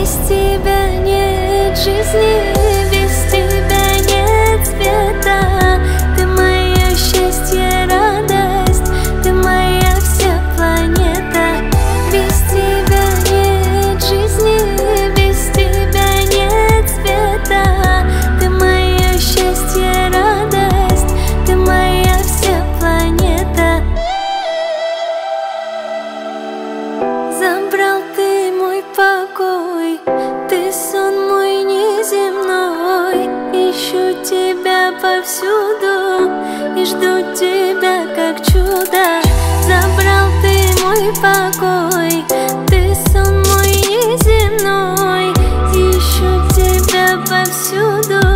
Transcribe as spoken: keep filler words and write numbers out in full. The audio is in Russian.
Без тебя нет жизни, без тебя нет света. Ты мое счастье, радость, ты моя вся планета. Без тебя нет жизни, без тебя нет света. Ты мое счастье, радость, ты моя вся планета. Забрал ты мой покой, ты сон мой неземной. Ищу тебя повсюду и жду тебя как чудо. Забрал ты мой покой, ты сон мой неземной. Ищу тебя повсюду